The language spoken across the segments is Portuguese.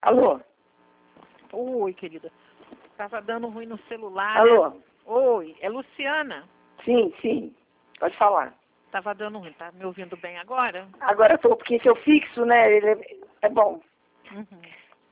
Alô? Oi, querida. Tava dando ruim no celular, Alô? né? Oi, é Luciana. Sim, sim. Pode falar. Tava dando ruim. Tá me ouvindo bem agora? Agora estou, porque seu fixo, né, ele é bom. Uhum.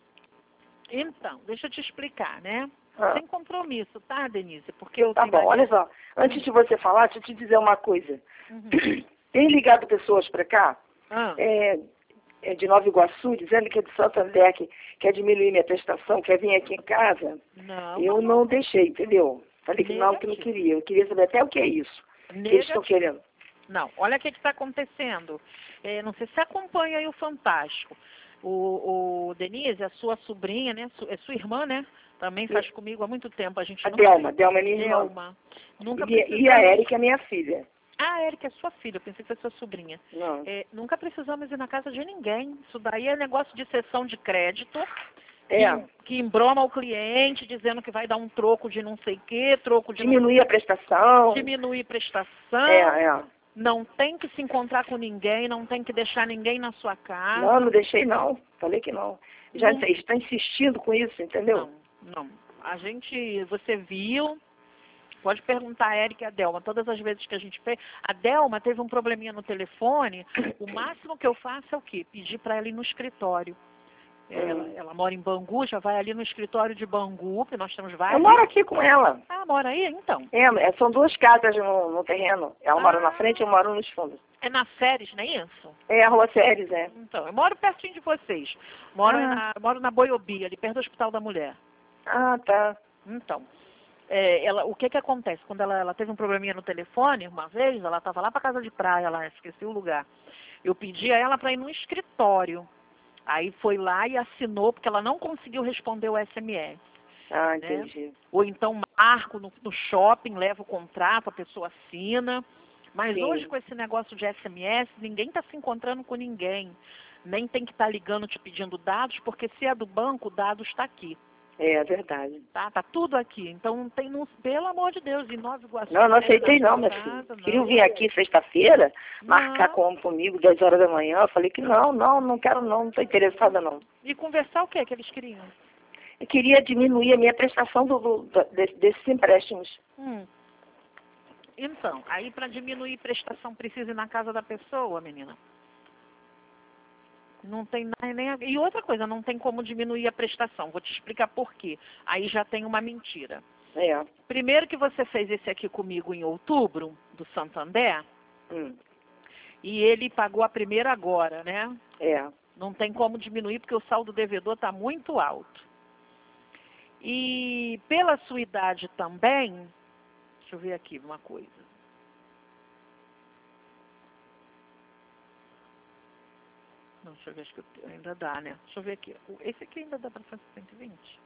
Então, deixa eu te explicar, né? Ah, Sem compromisso, tá, Denise? Porque eu tá tenho bom, olha marido. só. Antes de você falar, deixa eu te dizer uma coisa. Uhum. Tem ligado pessoas para cá, Ah, de Nova Iguaçu, dizendo que é de Santander, que quer diminuir minha prestação, quer vir aqui em casa. não, Eu não deixei, entendeu? Falei que não Negativo. queria. Eu queria saber até o que é isso que eles estão Negativo. querendo. Não, olha o que está acontecendo. Não sei se você acompanha aí o Fantástico. O Denise, a sua sobrinha, né? É sua irmã, né? Também faz comigo há muito tempo. A gente A nunca... Delma é minha irmã. Delma. Nunca E a precisamos... Érica é minha filha. Ah, Érica é sua filha. Eu pensei que fosse sua sobrinha. Não. Nunca precisamos ir na casa de ninguém. Isso daí é negócio de cessão de crédito. É. Que embroma o cliente, dizendo que vai dar um troco de não sei o quê, troco de Diminuir a prestação. diminuir prestação. É. Não tem que se encontrar com ninguém, não tem que deixar ninguém na sua casa. Não deixei não. Falei que não. Já está insistindo com isso, entendeu? Não. Você viu, pode perguntar a Érica e a Delma, todas as vezes que a gente fez. A Delma teve um probleminha no telefone, o máximo que eu faço é o quê? Pedir para ela ir no escritório. Ela mora em Bangu, já vai ali no escritório de Bangu, que nós temos vários. Eu moro aqui com ela. Ah, mora aí? Então. São duas casas no terreno. Ela mora na frente e eu moro nos fundos. É na Séries, não é isso? É a Rua Séries, é. Então, eu moro pertinho de vocês. Moro na Boiobia, ali perto do Hospital da Mulher. Ah, tá. Então, o que acontece? Quando ela teve um probleminha no telefone, uma vez, ela estava lá para casa de praia, lá, esqueci o lugar. Eu pedi a ela para ir no escritório. Aí foi lá e assinou, porque ela não conseguiu responder o SMS. Ah, Né? entendi. Ou então marco no shopping, levo o contrato, a pessoa assina. Mas Sim. hoje com esse negócio de SMS, ninguém está se encontrando com ninguém. Nem tem que estar ligando te pedindo dados, porque se é do banco, o dado está aqui. É verdade. Tá tudo aqui. Então não tem, pelo amor de Deus, em Nova Iguaçu. Não aceitei não, minha filha. Queriam vir aqui sexta-feira, marcar comigo 10 horas da manhã. Eu falei que não quero não estou interessada não. E conversar o que que eles queriam? Eu queria diminuir a minha prestação desses empréstimos. Então, aí para diminuir prestação precisa ir na casa da pessoa, menina. Não tem nem... E outra coisa, não tem como diminuir a prestação. Vou te explicar por quê. Aí já tem uma mentira. Primeiro que você fez esse aqui comigo em outubro, do Santander, e ele pagou a primeira agora, né? Não tem como diminuir porque o saldo devedor está muito alto. E pela sua idade também, deixa eu ver aqui uma coisa. Não, deixa eu ver, acho que ainda dá, né? Deixa eu ver aqui. Esse aqui ainda dá para fazer 120?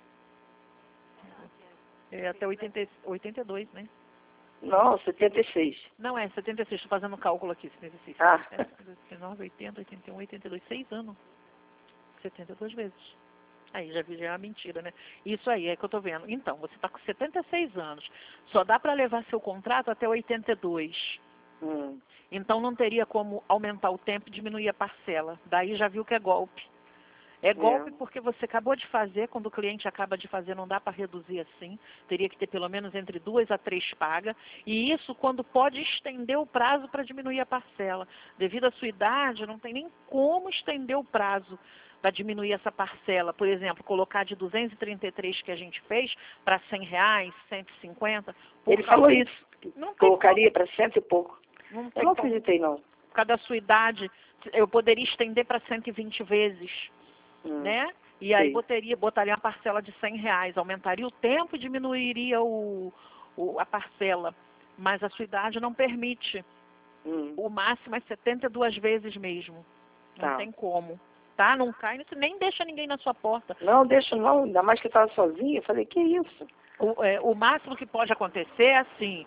Até 82, né? Não, 76. Não, 76, estou fazendo cálculo aqui, 76. 79, 80, 81, 82, 6 anos. 72 vezes. Aí já é uma mentira, né? Isso aí é que eu estou vendo. Então, você está com 76 anos. Só dá para levar seu contrato até 82. Então não teria como aumentar o tempo e diminuir a parcela. Daí já viu que é golpe. É golpe porque você acabou de fazer, quando o cliente acaba de fazer, não dá para reduzir assim. Teria que ter pelo menos entre 2 a 3 pagas. E isso quando pode estender o prazo para diminuir a parcela. Devido à sua idade, não tem nem como estender o prazo para diminuir essa parcela. Por exemplo, colocar de 233 que a gente fez para R$100, 150. Ele falou isso. Não Colocaria para 100 e pouco. Eu não acreditei não. Por causa da sua idade, eu poderia estender para 120 vezes. Né? E aí botaria uma parcela de R$100, aumentaria o tempo e diminuiria a parcela. Mas a sua idade não permite. O máximo é 72 vezes mesmo. Não tem como. Tá? Não cai nisso, nem deixa ninguém na sua porta. Não, deixa não, ainda mais que eu estava sozinha. Eu falei, que isso? O máximo que pode acontecer é assim,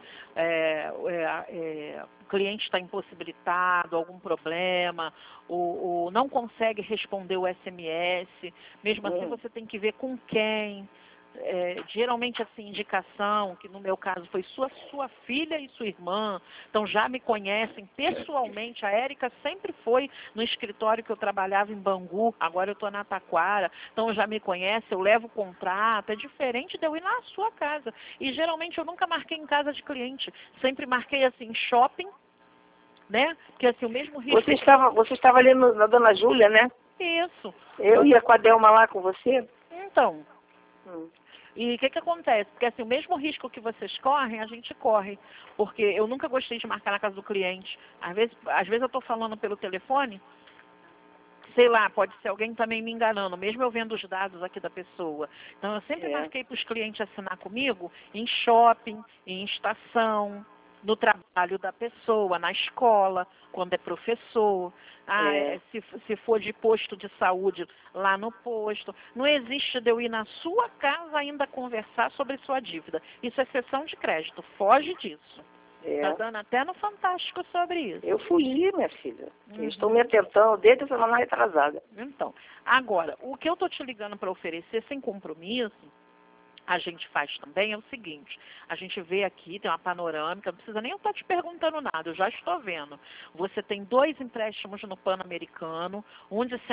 o cliente está impossibilitado, algum problema, ou não consegue responder o SMS, mesmo assim você tem que ver com quem, geralmente assim, indicação, que no meu caso foi sua filha e sua irmã, então já me conhecem pessoalmente. A Érica sempre foi no escritório que eu trabalhava em Bangu, agora eu estou na Taquara, então já me conhece, eu levo contrato, é diferente de eu ir na sua casa. E geralmente eu nunca marquei em casa de cliente, sempre marquei assim em shopping, né? Porque assim, o mesmo risco... Você estava ali na Dona Júlia, né? Isso. Eu ia com a Delma lá com você? Então... E o que acontece? Porque assim, o mesmo risco que vocês correm, a gente corre. Porque eu nunca gostei de marcar na casa do cliente. Às vezes eu estou falando pelo telefone, sei lá, pode ser alguém também me enganando, mesmo eu vendo os dados aqui da pessoa. Então eu sempre marquei para os clientes assinar comigo em shopping, em estação, no trabalho da pessoa, na escola, quando é professor, se for de posto de saúde, lá no posto. Não existe de eu ir na sua casa ainda conversar sobre sua dívida. Isso é sessão de crédito, foge disso. Tá dando até no Fantástico sobre isso. Eu fugi, minha filha. Eu estou me atentando desde a semana retrasada. Então, agora, o que eu estou te ligando para oferecer sem compromisso, a gente faz também é o seguinte, a gente vê aqui, tem uma panorâmica, não precisa nem eu estar te perguntando nada, eu já estou vendo. Você tem 2 empréstimos no Pan-Americano, um de R$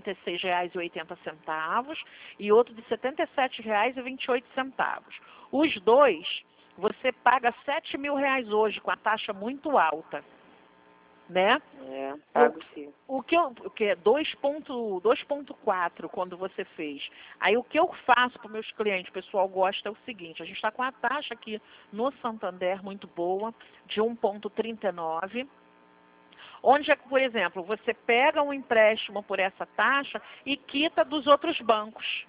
136,80 e outro de R$ 77,28. Os dois, você paga R$ 7.000 hoje, com a taxa muito alta. Né? Pago sim. O que é 2,4 quando você fez. Aí o que eu faço para os meus clientes, o pessoal gosta, é o seguinte, a gente está com a taxa aqui no Santander muito boa, de 1,39, onde, por exemplo, você pega um empréstimo por essa taxa e quita dos outros bancos.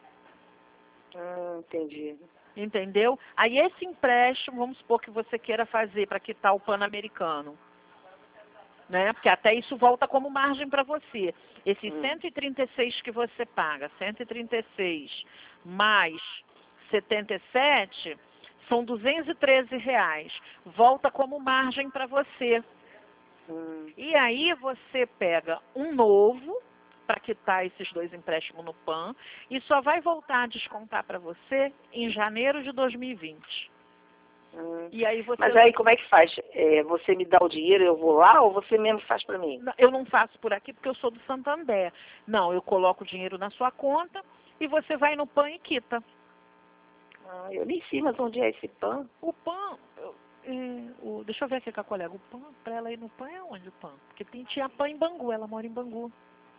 Entendi. Entendeu? Aí esse empréstimo, vamos supor que você queira fazer para quitar o Pan-Americano. Né? Porque até isso volta como margem para você. Esses 136 que você paga, 136 mais 77, são R$ 213. Volta como margem para você. E aí você pega um novo para quitar esses 2 empréstimos no PAN e só vai voltar a descontar para você em janeiro de 2020. E aí Mas aí como é que faz? Você me dá o dinheiro, eu vou lá, ou você mesmo faz para mim? Eu não faço por aqui porque eu sou do Santander. Não, eu coloco o dinheiro na sua conta e você vai no PAN e quita. Eu nem sei, mas onde é esse PAN? O PAN, deixa eu ver aqui com a colega. O PAN, para ela ir no PAN é onde o PAN? Porque tinha PAN em Bangu, ela mora em Bangu.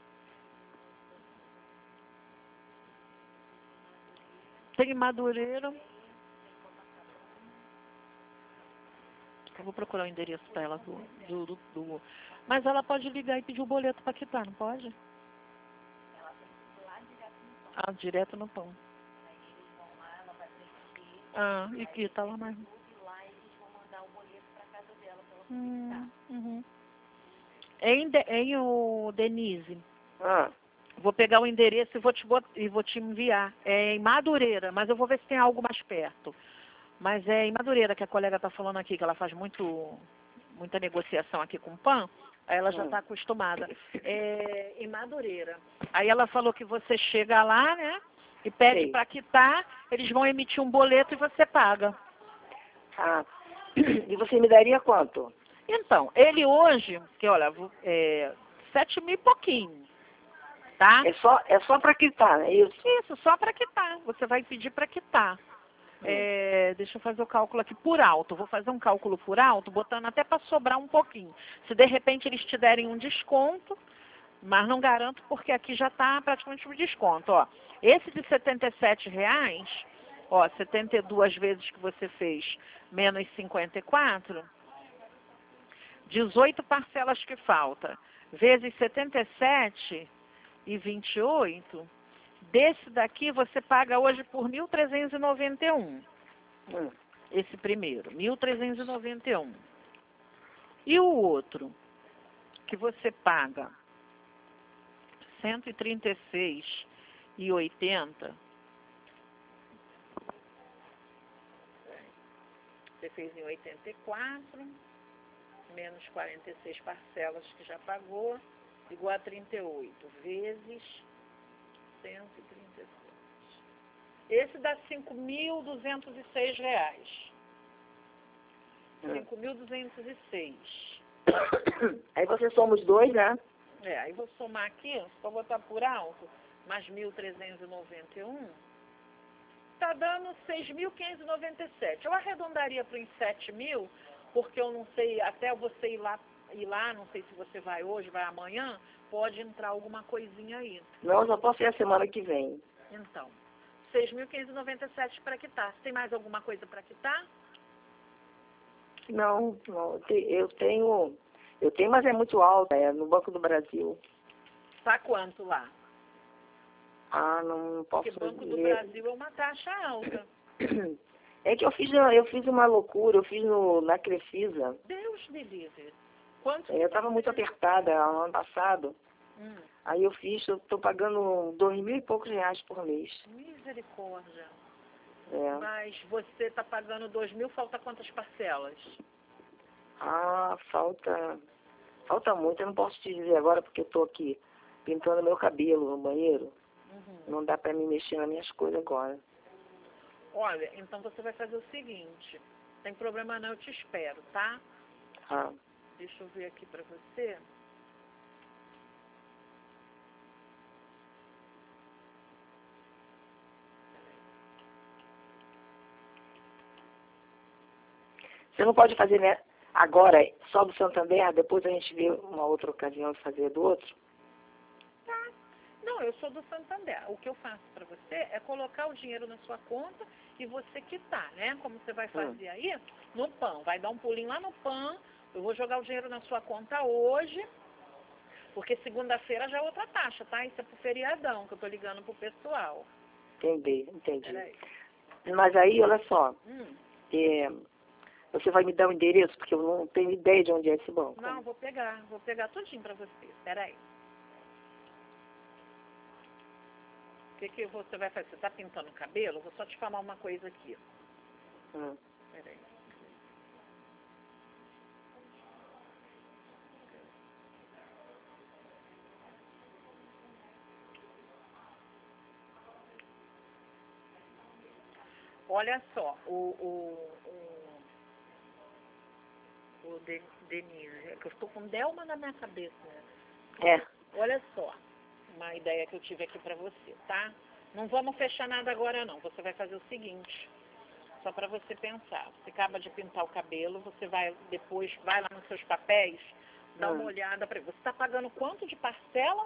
Tem em Madureira. Eu vou procurar o endereço para ela Mas ela pode ligar e pedir o boleto para quitar, não pode? Direto no pão. E quita lá mais. Em o Denise. Vou pegar o endereço e vou te enviar. É em Madureira, mas eu vou ver se tem algo mais perto. Mas é em Madureira que a colega está falando aqui, que ela faz muita negociação aqui com o PAN, aí ela já está acostumada. É em Madureira. Aí ela falou que você chega lá, né, e pede para quitar, eles vão emitir um boleto e você paga. E você me daria quanto? Então, ele hoje, que olha, 7 mil e pouquinho, tá? É só para quitar, né? Isso, só para quitar. Você vai pedir para quitar. Deixa eu fazer o cálculo aqui por alto. Vou fazer um cálculo por alto, botando até para sobrar um pouquinho. Se de repente eles te derem um desconto, mas não garanto porque aqui já está praticamente um desconto. Ó, esse de R$ 77,00, 72 vezes que você fez, menos 54, 18 parcelas que falta, vezes 77,28, desse daqui você paga hoje por 1.391. Esse primeiro, 1.391. E o outro, que você paga 136,80. Você fez em 84, menos 46 parcelas que já pagou, igual a 38, vezes 136. Esse dá R$5.206. 5.206. Aí você soma os dois, né? Aí vou somar aqui, só botar por alto, mais 1.391. Tá dando 6.597. Eu arredondaria para uns 7.000, porque eu não sei, até você ir lá, não sei se você vai hoje, vai amanhã, pode entrar alguma coisinha aí. Não, só posso ir a semana que vem. Então, 6.597 para quitar. Tem mais alguma coisa para quitar? Não, eu tenho, mas é muito alta, é no Banco do Brasil. Tá quanto lá? Ah, não posso Porque Banco do ler. Brasil é uma taxa alta. É que eu fiz uma loucura, eu fiz na Crefisa. Deus me livre. Quanto? Eu estava muito apertada no ano passado. Aí eu estou pagando 2.000 e poucos reais por mês. Misericórdia. É. Mas você está pagando 2.000, falta quantas parcelas? Ah, falta muito, eu não posso te dizer agora porque eu estou aqui pintando meu cabelo no banheiro. Não dá para me mexer nas minhas coisas agora. Olha, então você vai fazer o seguinte, tem problema não, eu te espero, tá? Ah. Deixa eu ver aqui para você. Você não pode fazer, né, agora só do Santander, depois a gente vê uma outra ocasião de fazer do outro? Tá. Não, eu sou do Santander. O que eu faço para você é colocar o dinheiro na sua conta e você quitar, né? Como você vai fazer aí no PAN. Vai dar um pulinho lá no PAN. Eu vou jogar o dinheiro na sua conta hoje, porque segunda-feira já é outra taxa, tá? Isso é pro feriadão, que eu tô ligando pro pessoal. Entendi. Peraí. Mas aí, olha só, você vai me dar o endereço, porque eu não tenho ideia de onde é esse banco. Não, vou pegar tudinho pra você. Peraí. O que você vai fazer? Você tá pintando o cabelo? Eu vou só te falar uma coisa aqui. Peraí. Olha só, Denise, que eu estou com Delma na minha cabeça. Né? Olha só, uma ideia que eu tive aqui para você, tá? Não vamos fechar nada agora não. Você vai fazer o seguinte, só para você pensar. Você acaba de pintar o cabelo, você vai depois, vai lá nos seus papéis, dá uma olhada para você. Está pagando quanto de parcela?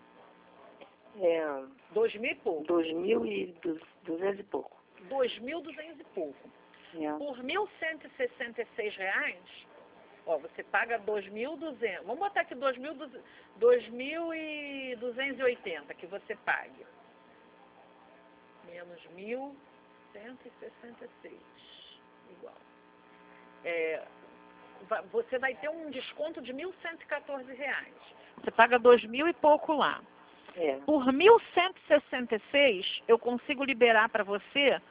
2.000 e pouco. 2.200 e pouco. 2.200 e pouco. Por R$1.166, ó, você paga 2.200. Vamos botar aqui 2.280 que você pague. Menos 1.166. Igual. Você vai ter um desconto de R$1.114. Você paga 2.000 e pouco lá. Por 1.166, eu consigo liberar para você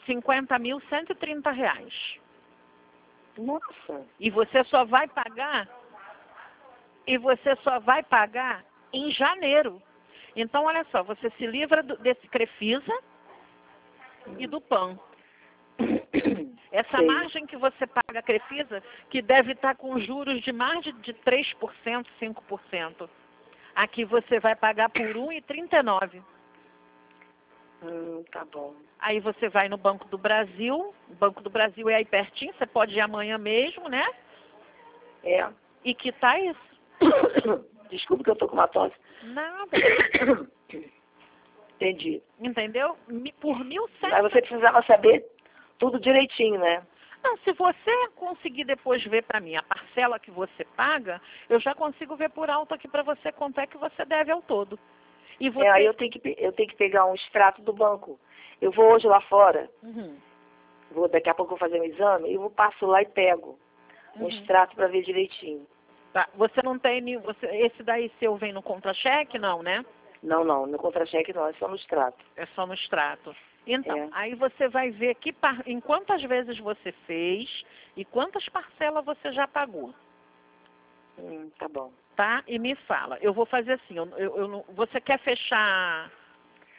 R$50.130. Nossa! E você só vai pagar em janeiro. Então, olha só, você se livra desse Crefisa e do PAN. Essa margem que você paga a Crefisa, que deve estar com juros de mais de 3%, 5%. Aqui você vai pagar por R$1,39. Tá bom. Aí você vai no Banco do Brasil. O Banco do Brasil é aí pertinho, você pode ir amanhã mesmo, né? E quitar isso. Desculpa que eu tô com uma tosse. Nada. Entendi. Entendeu? Por 1.100. Mas você precisava saber tudo direitinho, né? Não, se você conseguir depois ver para mim a parcela que você paga, eu já consigo ver por alto aqui para você quanto é que você deve ao todo. E você... aí eu tenho que pegar um extrato do banco. Eu vou hoje lá fora, daqui a pouco eu vou fazer um exame, eu passo lá e pego um extrato para ver direitinho. Tá. Você não tem esse daí seu vem no contra-cheque, não, né? Não, no contra-cheque não, é só no extrato. É só no extrato. Então, aí você vai ver em quantas vezes você fez e quantas parcelas você já pagou. Tá bom. Tá? E me fala. Eu vou fazer assim, você quer fechar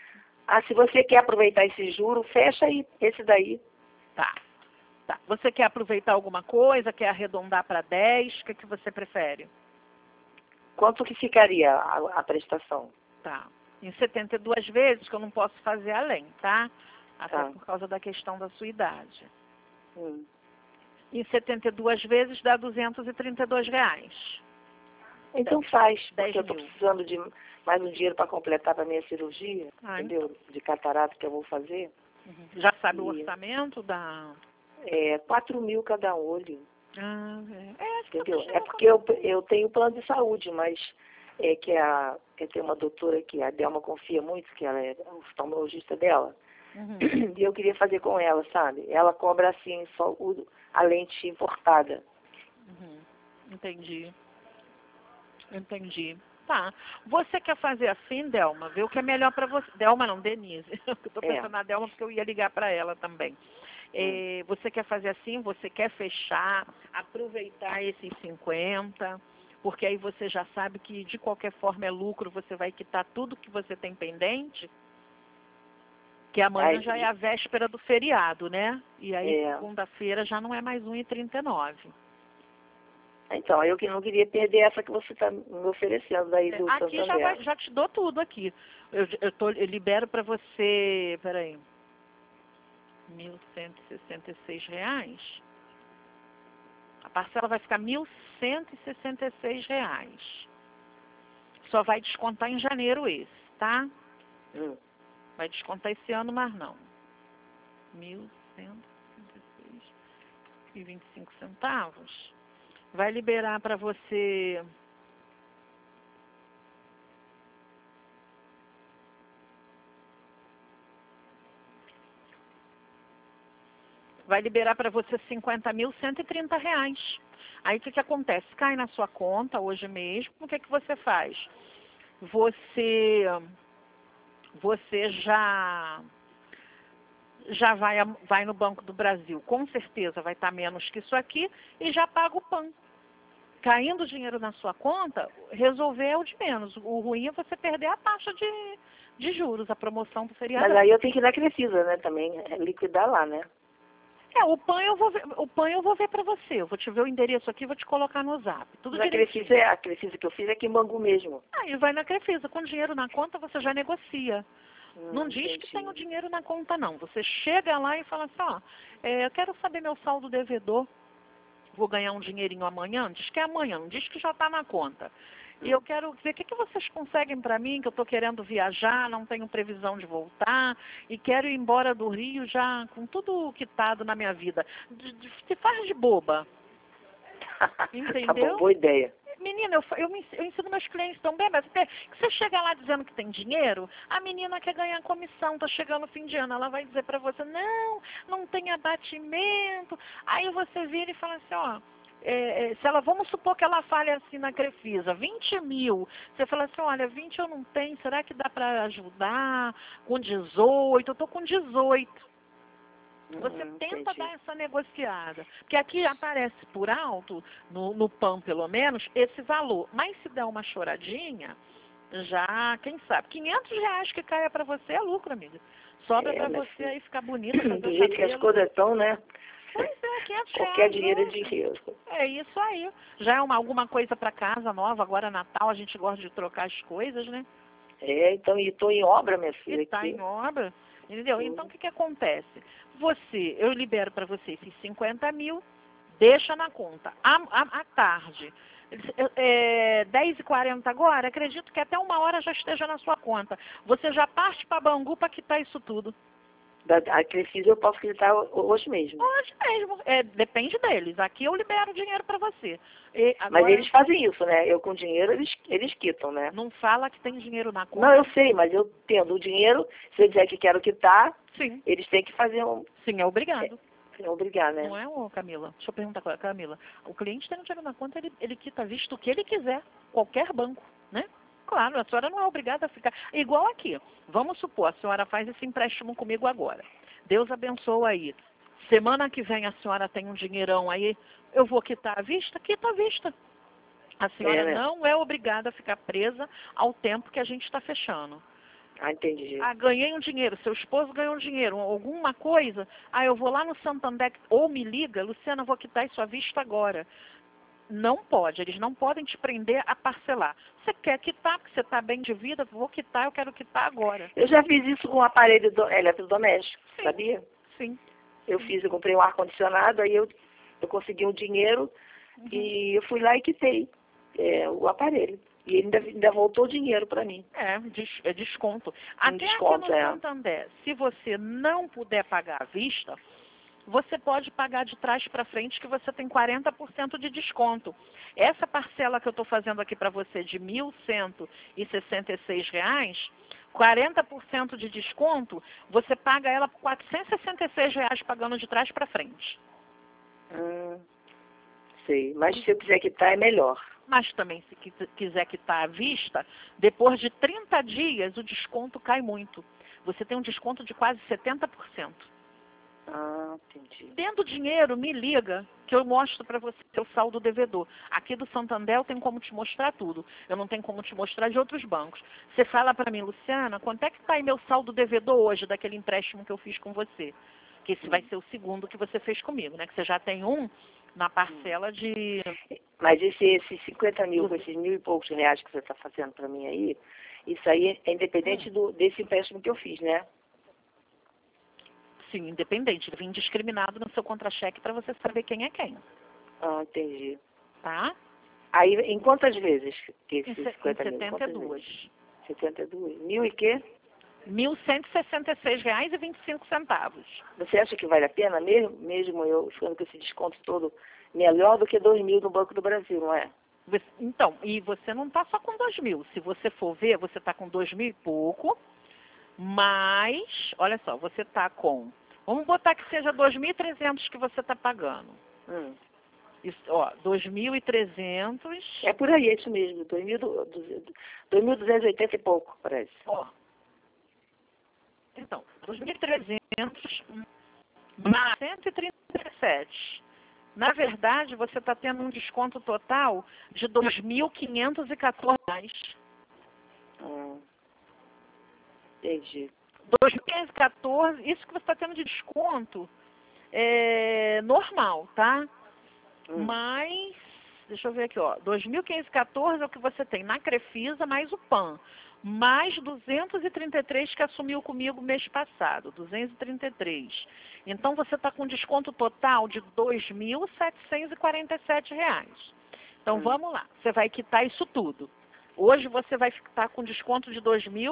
Ah, se você quer aproveitar esse juro, fecha aí esse daí. Tá. Tá. Você quer aproveitar alguma coisa? Quer arredondar para 10? O que você prefere? Quanto que ficaria a prestação? Tá. Em 72 vezes, que eu não posso fazer além, tá? Até Tá. por causa da questão da sua idade. Hum. Em 72 vezes dá R$232. Então faz, porque eu 10 estou mil. precisando de mais um dinheiro para completar para minha cirurgia, entendeu? Então. De catarata que eu vou fazer. Uhum. Já sabe o orçamento da... 4 mil cada olho. Ah, Entendeu? É porque eu tenho plano de saúde, mas tem uma doutora que a Delma confia muito, que ela é oftalmologista dela. Uhum. E eu queria fazer com ela, sabe? Ela cobra assim só a lente importada. Uhum. Entendi. Entendi. Tá. Você quer fazer assim, Delma? Vê o que é melhor para você. Delma não, Denise. Eu estou pensando na Delma porque eu ia ligar para ela também. Você quer fazer assim? Você quer fechar, aproveitar esses 50, porque aí você já sabe que de qualquer forma é lucro, você vai quitar tudo que você tem pendente? Que amanhã já é a véspera do feriado, né? E aí segunda-feira já não é mais 1,39. Então, eu que não queria perder essa que você está me oferecendo daí do aqui Santander. já te dou tudo aqui. Eu libero para você, peraí, R$1.166. A parcela vai ficar R$1.166. Só vai descontar em janeiro esse, tá? Vai descontar esse ano, mas não. 1.166,25. Vai liberar para você... Vai liberar para você R$50.130. Aí o que acontece? Cai na sua conta hoje mesmo. O que você faz? Você já vai no Banco do Brasil. Com certeza vai estar menos que isso aqui e já paga o PAN. Caindo o dinheiro na sua conta, resolver é o de menos. O ruim é você perder a taxa de juros, a promoção do feriado. Mas aí eu tenho que ir na Crefisa, né, também, liquidar lá, né? O PAN eu vou ver para você. Eu vou te ver o endereço aqui e vou te colocar no Zap. Tudo direitinho. A Crefisa que eu fiz é aqui em Bangu mesmo. Aí vai na Crefisa. Com dinheiro na conta você já negocia. Não diz entendi. que tem o dinheiro na conta, não. Você chega lá e fala assim, eu quero saber meu saldo devedor. Vou ganhar um dinheirinho amanhã. Diz que é amanhã, não diz que já está na conta. E eu quero ver o que vocês conseguem para mim, que eu estou querendo viajar, não tenho previsão de voltar, e quero ir embora do Rio já com tudo quitado na minha vida. Se faz de boba. Entendeu? Tá bom, boa ideia. Menina, eu ensino meus clientes também, mas você chega lá dizendo que tem dinheiro, a menina quer ganhar comissão, tá chegando o fim de ano, ela vai dizer para você, não tem abatimento. Aí você vira e fala assim, se ela, vamos supor que ela fale assim na Crefisa, 20 mil. Você fala assim, olha, 20 eu não tenho, será que dá para ajudar? Com 18, eu tô com 18. Você tenta dar essa negociada. Porque aqui aparece por alto, no PAN pelo menos, esse valor. Mas se der uma choradinha, já, quem sabe, R$500 que caia para você é lucro, amiga. Sobra para você aí ficar bonita. Do jeito que as coisas estão, né? Pois é, R$500. Qualquer dinheiro é dinheiro. É isso aí. Já é alguma coisa para casa nova, agora Natal, a gente gosta de trocar as coisas, né? Então, e estou em obra, minha filha. E está em obra. Entendeu? Então, o que acontece? Eu libero para você esses 50 mil, deixa na conta. À tarde, 10h40 agora, acredito que até 1 hora já esteja na sua conta. Você já parte para Bangu para quitar isso tudo. A Crefisa eu posso quitar hoje mesmo. Hoje mesmo. Depende deles. Aqui eu libero o dinheiro para você. Agora, mas eles fazem isso, né? Eu com dinheiro, eles quitam, né? Não fala que tem dinheiro na conta. Não, eu sei, mas eu tendo o dinheiro, se eu disser que quero quitar, sim, eles têm que fazer Sim, é obrigado. É obrigado, né? Não é, Camila? Deixa eu perguntar, Camila. O cliente tem o dinheiro na conta, ele quita visto o que ele quiser. Qualquer banco, né? Claro, a senhora não é obrigada a ficar... Igual aqui. Vamos supor, a senhora faz esse empréstimo comigo agora. Deus abençoa aí. Semana que vem a senhora tem um dinheirão aí, eu vou quitar a vista? Quita a vista. A senhora né? não é obrigada a ficar presa ao tempo que a gente está fechando. Ah, entendi. Ah, ganhei um dinheiro, seu esposo ganhou um dinheiro, alguma coisa. Ah, eu vou lá no Santander, ou me liga, Luciana, vou quitar isso à vista agora. Não pode, eles não podem te prender a parcelar. Você quer quitar, porque você está bem de vida, vou quitar, eu quero quitar agora. Eu já fiz isso com um aparelho eletrodoméstico, Sim. sabia? Sim. Eu comprei um ar-condicionado, aí eu consegui um dinheiro e eu fui lá e quitei o aparelho. E ele ainda voltou o dinheiro para mim. É desconto. Até desconto, aqui no Santander, se você não puder pagar à vista, você pode pagar de trás para frente, que você tem 40% de desconto. Essa parcela que eu estou fazendo aqui para você de R$ 1.166, 40% de desconto, você paga ela por R$ 466 pagando de trás para frente. Sei, mas se eu quiser quitar é melhor. Mas também, se quiser quitar à vista, depois de 30 dias o desconto cai muito. Você tem um desconto de quase 70%. Ah, entendi. Tendo dinheiro, me liga, que eu mostro para você o saldo devedor. Aqui do Santander eu tenho como te mostrar tudo. Eu não tenho como te mostrar de outros bancos. Você fala para mim, Luciana, quanto é que está aí meu saldo devedor hoje, daquele empréstimo que eu fiz com você? Que esse vai ser o segundo que você fez comigo, né? Que você já tem um na parcela de... Mas esses 50 mil, com esses 1.000 e poucos reais que você está fazendo para mim aí, isso aí é independente desse empréstimo que eu fiz, né? Sim, independente. Ele vem discriminado no seu contra-cheque para você saber quem é quem. Ah, entendi. Tá? Aí, em quantas vezes que esses 50 mil? 72. 72. Mil e quê? R$ 1.166,25. Você acha que vale a pena mesmo eu ficando com esse desconto todo, melhor do que 2.000 no Banco do Brasil, não é? Então, e você não está só com 2.000. Se você for ver, você está com 2.000 e pouco, mas, olha só, você está com... Vamos botar que seja 2.300 que você está pagando. Isso, ó, 2.300... É por aí, é isso mesmo. 2.280 e pouco, parece. Ó. Então, 2.300 mais 137. Na verdade, você está tendo um desconto total de R$ 2.514. Entendi. 2.514, isso que você está tendo de desconto é normal, tá? Mas, deixa eu ver aqui, ó, 2.514 é o que você tem na Crefisa mais o PAN, mais 233 que assumiu comigo mês passado, 233. Então, você está com desconto total de R$ 2.747. Então, vamos lá, você vai quitar isso tudo. Hoje você vai estar com desconto de R$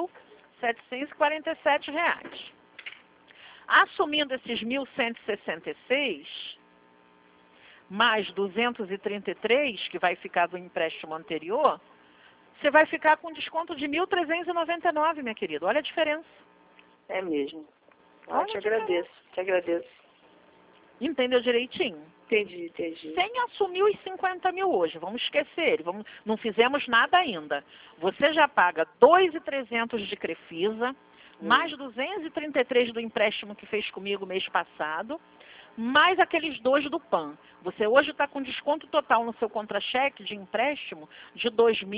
2.747. Assumindo esses 1.166, mais 233, que vai ficar do empréstimo anterior, você vai ficar com desconto de 1.399, minha querida. Olha a diferença. É mesmo. Te agradeço, te agradeço. Entendeu direitinho? Entendi. Sem assumir os 50 mil hoje, vamos esquecer, não fizemos nada ainda. Você já paga 2.300 de Crefisa, mais 233 do empréstimo que fez comigo mês passado, mais aqueles 2 do PAN. Você hoje está com desconto total no seu contra-cheque de empréstimo de R$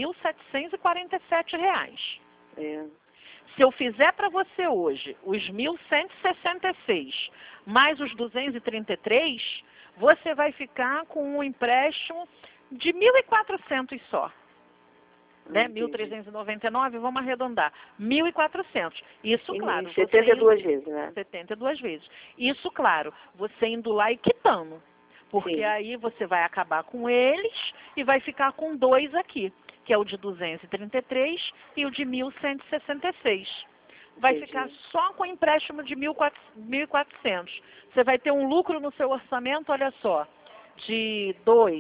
2.747. Se eu fizer para você hoje os 1.166 mais os 233, você vai ficar com um empréstimo de 1.400 só. Né? 1.399, vamos arredondar. 1.400. Isso, claro. 72 vezes, né? 72 vezes. Isso, claro, você indo lá e quitando. Porque aí você vai acabar com eles e vai ficar com 2 aqui, que é o de 233 e o de 1.166. Vai ficar só com o empréstimo de 1.400. Você vai ter um lucro no seu orçamento, olha só, de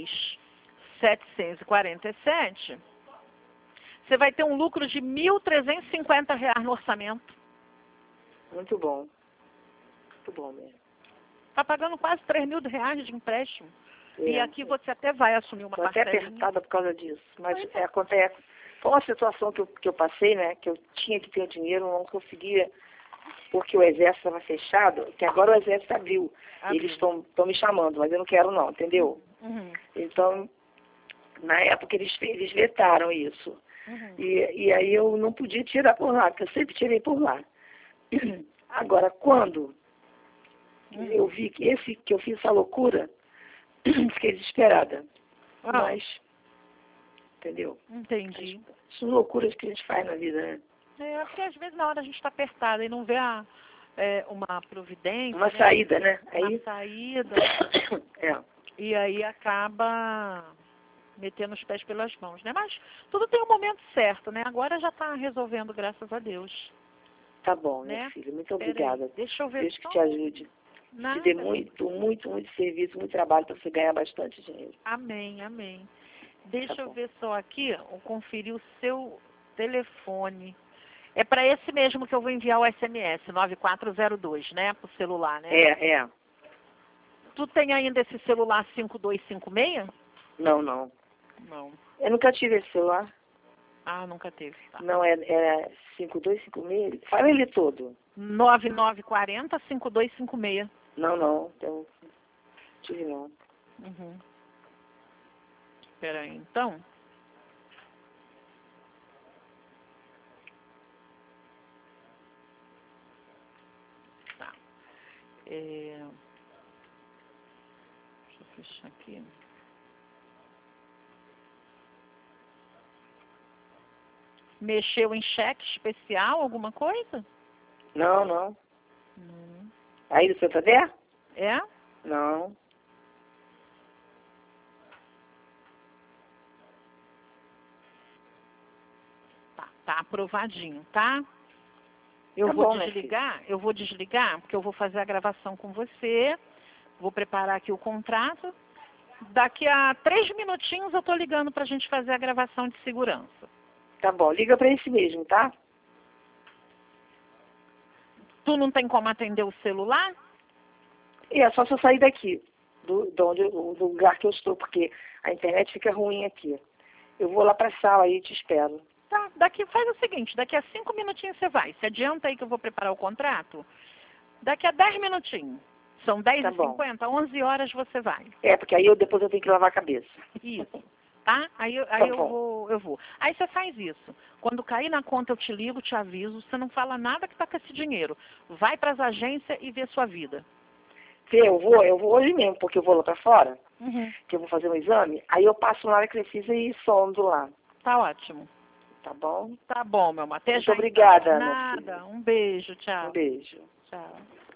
2.747. Você vai ter um lucro de R$ 1.350 no orçamento. Muito bom. Muito bom mesmo. Está pagando quase R$ 3.000 de empréstimo. E aqui você até vai assumir uma parcela. Estou até apertada por causa disso. Mas acontece. Foi uma situação que eu passei, né? Que eu tinha que ter o dinheiro, não conseguia, porque o exército estava fechado, que agora o exército abriu. Eles estão me chamando, mas eu não quero não, entendeu? Então, na época eles vetaram isso. E aí eu não podia tirar por lá, porque eu sempre tirei por lá. Agora, quando eu vi que eu fiz essa loucura, fiquei desesperada. Mas, entendeu? Entendi. As loucuras que a gente faz na vida, né? Porque às vezes na hora a gente está apertada e não vê uma providência. Uma saída, né? Uma saída. E aí acaba metendo os pés pelas mãos, né? Mas tudo tem um momento certo, né? Agora já está resolvendo, graças a Deus. Tá bom, né? minha filha. Muito obrigada. Deixa eu ver. Deus que te ajude. Nada. Te dê muito serviço, muito trabalho para você ganhar bastante dinheiro. Amém, amém. Deixa eu ver só aqui, conferir o seu telefone. É para esse mesmo que eu vou enviar o SMS, 9402, né? Para o celular, né? É. Tu tem ainda esse celular 5256? Não. Não. Eu nunca tive esse celular. Ah, nunca teve. Tá. Não, é 5256. Fala ele todo. 9940-5256. Não. Então, tive não. Espera aí, então. Tá. Deixa eu fechar aqui. Mexeu em cheque especial, alguma coisa? Não. Aí do Santander? É? Não. Tá aprovadinho, tá? Eu vou desligar, porque eu vou fazer a gravação com você. Vou preparar aqui o contrato. Daqui a 3 minutinhos eu tô ligando pra gente fazer a gravação de segurança. Tá bom, liga pra esse mesmo, tá? Tu não tem como atender o celular? É só se eu sair daqui, do lugar que eu estou, porque a internet fica ruim aqui. Eu vou lá pra sala aí e te espero. Tá, faz o seguinte, daqui a 5 minutinhos você vai. Se adianta aí que eu vou preparar o contrato. Daqui a 10 minutinhos. São 10h50, 11 horas você vai. Porque aí depois eu tenho que lavar a cabeça. Isso. Tá? Aí eu vou. Aí você faz isso. Quando cair na conta eu te ligo, te aviso. Você não fala nada que tá com esse dinheiro. Vai para as agências e vê sua vida. Eu vou hoje mesmo, porque eu vou lá pra fora. Que eu vou fazer um exame. Aí eu passo lá na precisa e sondo lá. Tá ótimo. Tá bom? Tá bom, meu amor. Até Muito obrigada, Nada. Um beijo, tchau. Um beijo. Tchau.